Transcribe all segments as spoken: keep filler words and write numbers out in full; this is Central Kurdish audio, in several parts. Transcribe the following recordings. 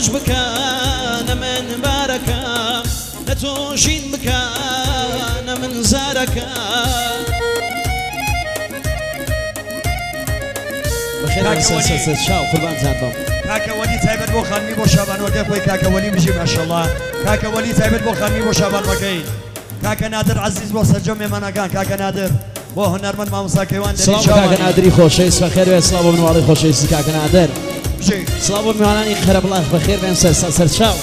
خۆش بکەنە من بارەکە لە تۆژین بکەنە من زارەکە شاو قوربان جان بەم کاکە وەلی تایبەت بۆ خانمی بۆ شابانوەکەی خۆی کاکە وەلی بژی ماشەڵڵا کاکە وەلی تایبەت بۆ خانمی بۆ شابانوەکەی کاکە نادر عەزیز بۆ سەرجەم مێمانەکان کاکە نادر بۆ هونەرمەند مامۆستا کەیوان سڵاو کاکە نادری خۆشەویست بەخێر بێت سڵاو بۆ منواڵی خۆشەویستی کاکە نادر بژی سڵاو بۆ میوانانی خەرەبڵاغ بەخێر بێن سەر سەر چاو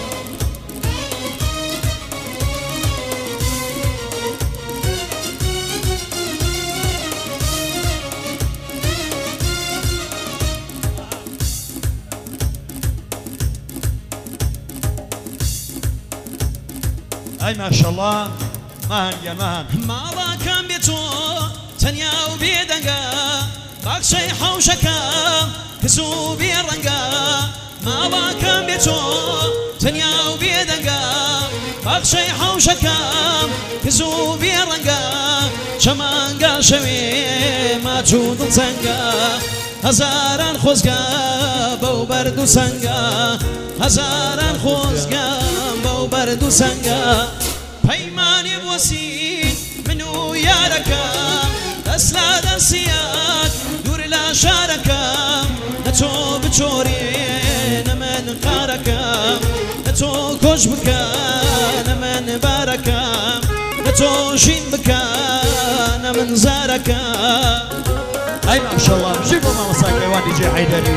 ئای ماشەڵڵا ماهەن گیان ماهەن ماڵاکەم بێ تۆ تەنیا و بێدەنگە باخچەی حەوشەکەم کەس و بێڕەنگە ماڵاکەم بێ تۆ تەنیا و بێدەنگە باخچەی حەوشەکەم کەس و بێڕەنگە چەمانگە شەوێ ماچوو دڵچەنگە هەزاران خۆزگە بەو بەرد و سەنگە هەزاران خۆزگە بەو بەرد و سەنگە پەیمانی بۆسین من و یارەکەم دەست لە دەستیەک دوور لە شارەکەم لە تۆ بچۆرێنە من قارەکەم لە تۆ کۆش بکەنە من بارەکەم لە تۆ ژین بکەنە من زارەکەم ئای ماشەڵڵا بژی بۆ مامۆستا کەیوان دیجێ حەیدەری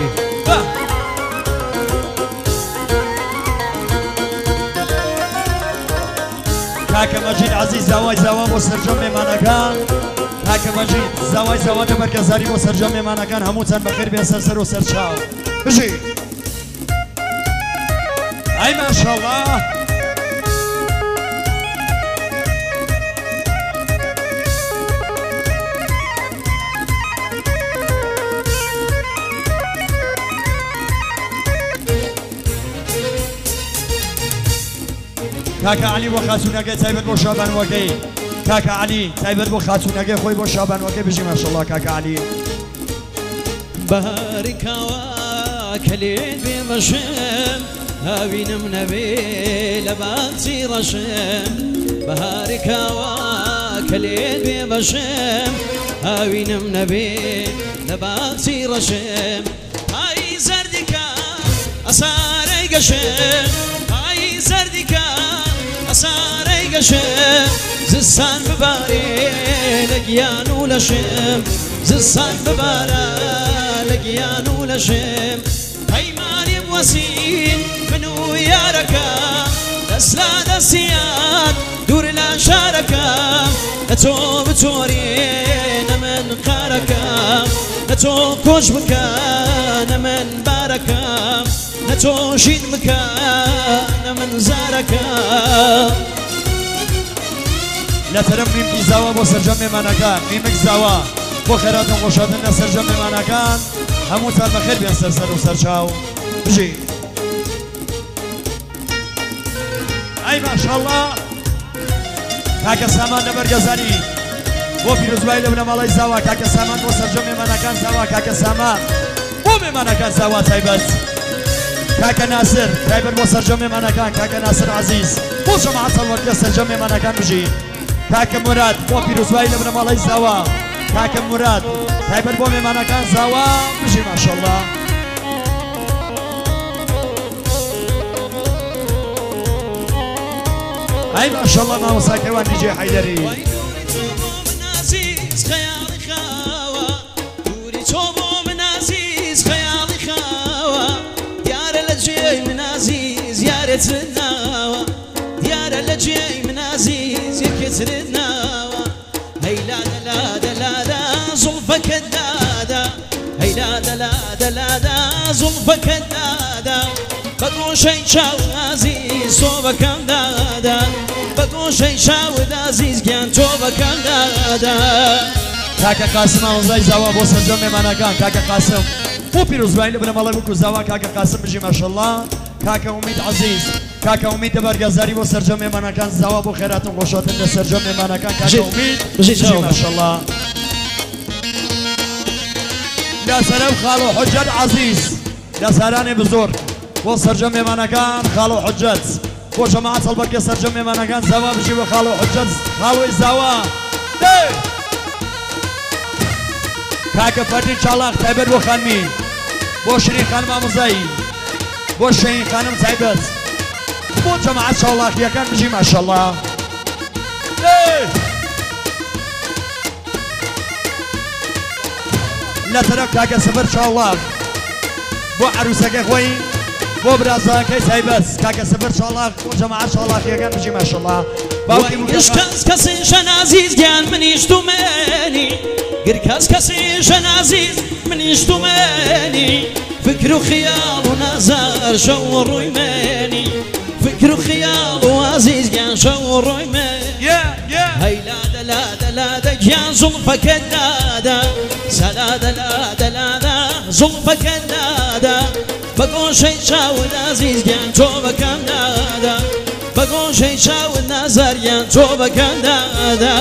کاکە مەجید عەزیز زاوای زاوا بۆ سەرجەم مێمانەکان کاکە مەجید زاوای زاوا دە بەرگەزاری بۆ سەرجەم مێمانەکان هەمووتان بەخێر بێن سەر و سەرچاو بژی ئای ماشەڵڵا کاکە علی بۆ خاتونەکەی تایبەت بۆ شابانوەکەی کاکە علی تایبەت بۆ خاتونەکەی خۆی بۆ شابانوەکەی بژی ماشەڵڵا کاکە علی بەهاری کاوە کە لێت بێ بەشم هاوینم نەبێ لە باخچی ڕەشم بەهاری کاوە کە لێت بێ بەشم هاوینم نەبێ لە باخچی ڕەشم ئای زەردیکە ئەسارەی گەشم ئای زەردیکە ئەسارەی گەشم زستان ببارێ لە گیان و لەشم زستان ببارە لە گیان و لەشم پەیمانی وەسین من و یارەکەم دەست لە دەستیات دوور لە شارەکەم لە تۆ بچۆرێنە من قارەکەم لە تۆ کۆش بکەنە من بارەکەم لە تۆ ژین بکەنە من زارەکەم لە تەرەم میمکی زاوا بۆ سەرجەم مێمانەکان میمک زاوا بۆ خێراتن خۆشادن لە سەرجەم مێمانەکان هەمووتان بەخێر بێن سەر سەر و سەرچاو بژی ئای ماشەڵڵا کاکە سامان لە بەرگەزاری بۆ پیرۆزبایی لە بنەماڵی زاوا کاکە سامان بۆ سەرجەم مێمانەکان زاوا کاکە سامان بۆ مێمانەکان زاوا تایبەت کاکە ناسر تایبەت بۆ سەرجەم مێمانەکان کاکە ناسر عەزیز بۆ جەماعەت هەڵوەرگە سەرجەم مێمانەکان بژی کاکە مراد بۆ پیرۆزبایی لە بنەماڵی زاوا کاکە مراد تایبەت بۆ مێمانەکان زاوا بژی ماشەڵڵا ئای ماشەڵڵا مامۆستا کەیوان دیجێ حەیدەری دیارە لە جێی من عەزیز یەکێترت ناوە هەی لادە لادە لادە زوڵفەکەت دادا هەی لادە لادە لادە زوڵفەکەت دادا بە گۆشەی چاوت عەزیز سۆبەکەم دادا بە گۆشەی چاوت عەزیز گیان تۆبەکەم دادا کاکە قاسم ئاوەزای زاوا بۆ سەرجەم مێمانەکان کاکە قاسم بۆ پیرۆزبایی لە بنەماڵی وەکو زاوا کاکە قاسم بژی ماشەڵڵا کاکە ئومید عەزیز کاکە ئومید دەبەرگەزاری بۆ سەرجەم مێمانەکان زاوا بۆ خێراتن خۆشاتن لە سەرجەم مێمانەکان کاکە ئومید بژی ماشەڵڵا لە سەرەو خاڵ و حوجەت عەزیز لە سارانێ بزۆر بۆ سەرجەم مێمانەکان خاڵ و حجەت بۆ جەماعەت هەڵبەرگە سەرجەم مێمانەکان زاوا بژی بە خاڵ و حجەت خاڵۆی زاوا کاکە فەردین چاڵاق تایبەت بۆ خانمی بۆ شیرین خانم ئامۆزایی بۆ شەهین خانم تایبەت بۆ جەماعەت چاڵاقیەکان بژی ماشەڵڵا لە تەرەف کاکە سەفەر چاڵاق بۆ عروسەکەی خۆی بۆ برازەکەی تایبەت کاکە سەفەر چاڵاق بۆ جەماعەت چاڵاقیەکان بژی ماشەڵڵا باوکی گرش کەس کەسیشە نازیز گیان منیش تومێنی گر کەس کەسیشە نازیز منیش تومێنی فکر و خیاڵ و نازار شەو و ڕوویمێنی فکر و خیاڵ و عزیز گیان شەو و ڕوویمێنی هەی لادە لادە لادە گیان زوڵفەکەت لادە سەلادە لادە لادە زوڵفەکەت لادە بە گۆشەی چاوت عزیز گیان تۆ بەکەم لادە بە گۆشەی چاوت نازاریان تۆ بەکەم لادە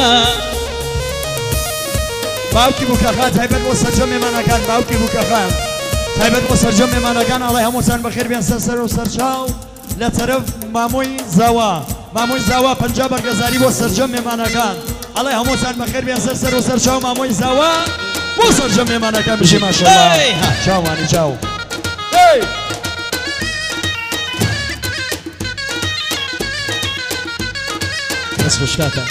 باوکی بووکەخان تایبەت بۆ سەرجەم مێمانەکان باوکی بووکەخان تایبەت بۆ سەرجەم مێمانەکان ئەڵێ هەمووتان بەخێر بێن سەر سەر و سەرچاو لە تەرەف مامۆی زاوا مامۆی زاوا پەنجا بەرگەزاری بۆ سەرجەم مێمانەکان ئەڵێ هەمووتان بەخێر بێن سەر سەر و سەرچاو مامۆی زاوا بۆ سەرجەم مێمانەکان بژی ماشەڵڵا چاوانی چاو بەس خوشکاکە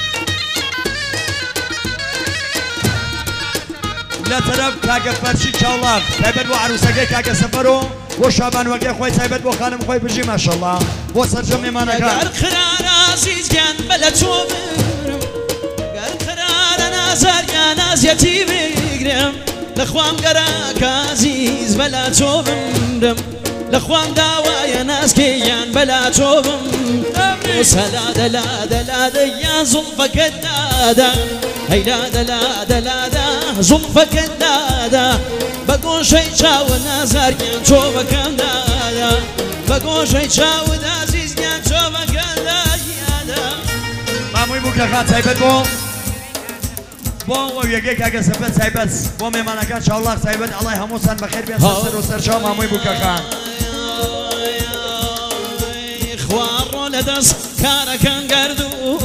لە تەرەف کاکە فەرشی چاوڵاق تایبەت بۆ عروسەکەی کاکە سەفەر و بۆ شابانوەکەی خۆی تایبەت بۆ خانم خۆی بژی ماشەڵڵا بۆ سەرجەم مێمانەکان گەر قرارە عزیزگیان بەلە تۆ برم گەر قرارە نازاریان ئازیەتی بگرم لە خوام گەراکە عزیز بەلا تۆ بمرم لە خوام داوایە نازکەیان بەلا تۆ بمرم سەلادە لادە لادە یان زوڵفەکەت لادە هەی لادە لادە لادە زوڵفەکەت لادە بە گۆشەی چاوت نازاریان تۆ بەکەم لادە بە گۆشەی چاوت عزیزیان تۆ بەکەم لادە مامۆی بووکەخان تایبەت بۆ بۆ ئەو یەکەی کاکە سەفەر تایبەت بۆ مێمانەکان چاوڵاق تایبەت ئەڵێ هەمووتان بەخێر بێن سەر سەر و سەرچاو مامۆی بووکەخان خوارڕۆ لە دەست کارەکەن گەردوون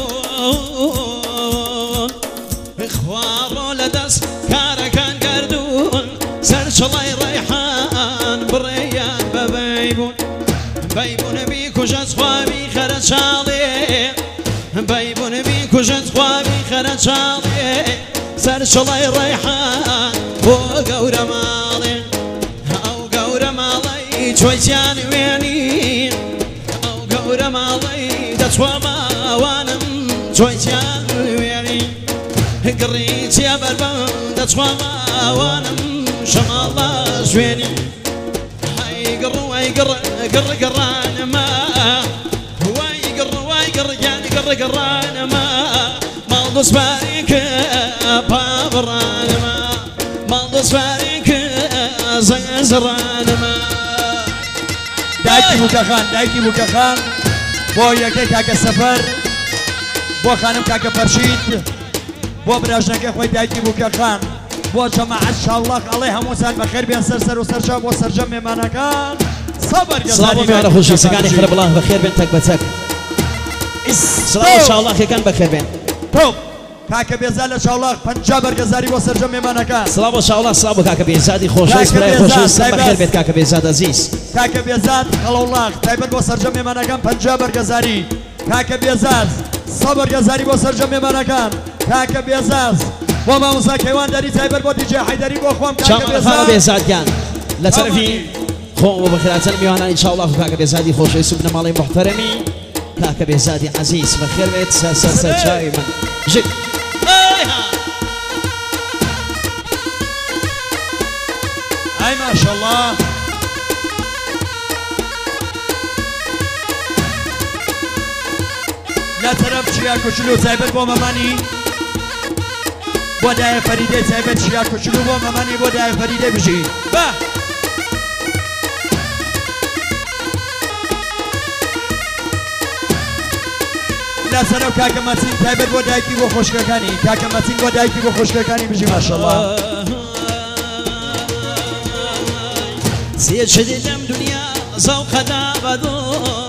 خوارڕۆ لە دەست کارەکان گەردوون سەرچڵی ڕێحان بڕێیان بەبەی بوون بەی بوونەبی کوژەت خوابی خەرە چاڵێ بەی بوونەبی کوژەت خوابی خەرە چاڵێ سەرچڵی ڕێحان بۆ گەورە ماڵێ ئەو گەورە ماڵی چۆیتیان وێنی ئەو گەورە ماڵی دەچوە ماوانم چۆیتیان وێنی گڕیتیە بەربەم دەچوە ماوانم شەماڵە ژوێنی هەی گڕ وای گڕ گڕ گەڕانەما وای گڕ وای گڕ گیانی گڕ گەڕانەما ماڵ دۆسپاری کە پابڕانەما ماڵ دۆسپاری کە زەزڕانەما دایکی بووکەخان دایکی بووکەخان بۆ یەکەی کاکە سەفەر بۆ خانم کاکە فەرشید بۆ براژنەکەی خۆی دایکی بووکەخان بۆ جەماعەت چاوڵاق ئەڵێ هەمووتان بەخێر بێن سەر سەر و سەرچاو بۆ سەرجەم مێمانەکان سڵاو میوانە خۆشەویستەکانی خرە بڵاو بەخێر بێن تەک بە تەک سڵاو چاوڵاقیەکان بەخێر بێن کاکە بێزاد لە چاوڵاق پەنجا بەرگەزاری بۆ سەرجەم مێمانەکان سڵاو بۆ چاوڵاق سڵاو بۆ کاکە بێزادی خۆشەویست برای خۆشەویستم بەخێر بێت کاکە بێزاد عەزیز کاکە بێزاد خەڵەوڵاق تایبەت بۆ سەرجەم مێمانەکان پەنجا بەرگەزاری کاکە بێزاد سە بەرگەزاری بۆ سەرجەم مێمانەکان کاکە بێزاد بۆ مامۆستا کەیواندەری تایبەت بۆ دیجێ حەیدەری بۆ خۆم چاوەڕێخانە بێزادگیان لە تەرەفی خۆم بۆ بەخێراتن میوانانی چاوڵاق و کاکە بێزادی خۆشەویست و بنەماڵی محتەرەمی کاکە بێزادی عەزیز بەخێر بێت سەر سەر سەر چاوی من ژک ئای ماشەڵڵا لە تەرەف چیا کوچولو تایبەت بۆ مەمانی بۆ دایە فەریدەی تایبەت چیا کوچولو بۆ مەمانی بۆ دایە فەریدەی بژی بە لە سەرەو کاکە مەتین تایبەت بۆ دایکی بۆ خۆشکەکانی کاکە مەتین بۆ دایکی بۆ خۆشکەکانی بژی ماشەڵڵا سێ شەدێ لەم دنیا زەوقەدا بەدڵ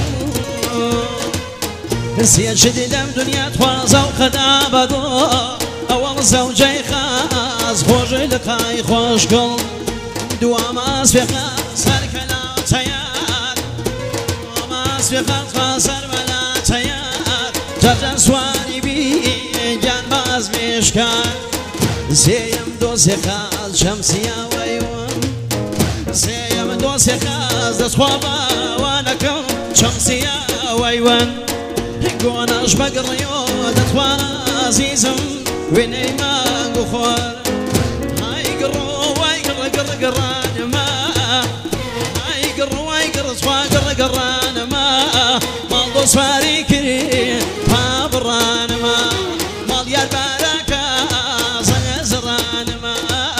سێشتی لەم دنیا توازە و قەدا بەدڵ ئەوەڵ زەوجەی خاز خۆشی لقای خۆشگڵ دواماس فێقا سەرکە لاوتەیار دواماس فێقا توا سەر بەلاتەیار جەجە سواری بی گیان باز مێشکار زێیم دۆزێ خاز شەمسیاوەیوم زێیم دۆزێ خاز دەستخوا باوانەکەم شەمسیاوەیوەن گۆنەش بەگڕیۆ دەتوا عزیزم وێنەی مانگ و خۆر های گڕۆ وای گڕە گڕە گەڕانەما های گڕۆ وای گڕسوا گڕە گەڕانەما ماڵ دۆ سواری کردی پا بڕانەما ماڵ یار بارەکە زەنە زڕانەما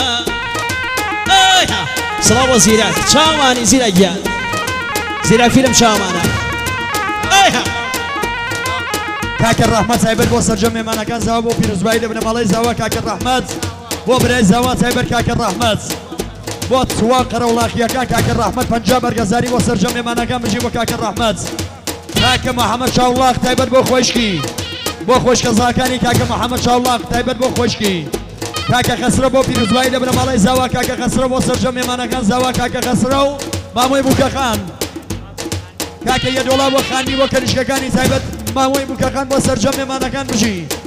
سڵاو زیرەک چاوانی زیرە گیان زیرە فیلم چاوانە کاکە ڕەحمەت تایبەت بۆ سەرجەم مێمانەکان زاوا بۆ پیرۆزبایی لە بنەماڵەی زاوا کاکە ڕەحمەت بۆ برای زاوا تایبەت کاکە ڕەحمەت بۆ توا قەرەوڵاخیەکان کاکە ڕەحمەت پەنجا بەرگەزاری بۆ سەرجەم مێمانەکان بژی بۆ کاکە ڕەحمەت کاکە محەممەد چاوڵاق تایبەت بۆ خۆشکی بۆ خۆشکەزاکانی کاکە محەممەد چاوڵاق تایبەت بۆ خۆشکی کاکە خەسرە بۆ پیرۆزبایی لە بنەماڵەی زاوا کاکە خەسرە بۆ سەرجەم مێمانەکان زاوا کاکە خەسرە و مامۆی بووکەخان کاکە یە دۆڵا بۆ خانی بۆ کەریشکەکانی تایبەت مامۆی بووکەخان بۆ سەرجەم مێمانەکان بژی